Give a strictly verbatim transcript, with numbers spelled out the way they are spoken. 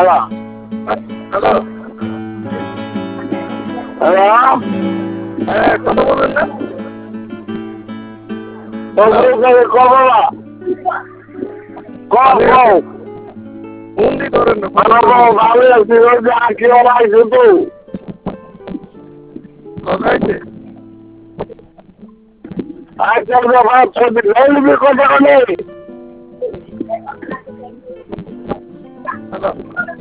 hello hello hello হ্যাঁ কথা বলেন না কবা কম কম বন্দি করেন না ভালো লাগছে কি ওরা আইসো তো কথাইছে আচ্ছা ভাব ছবি লইবি কথা নেই হ্যালো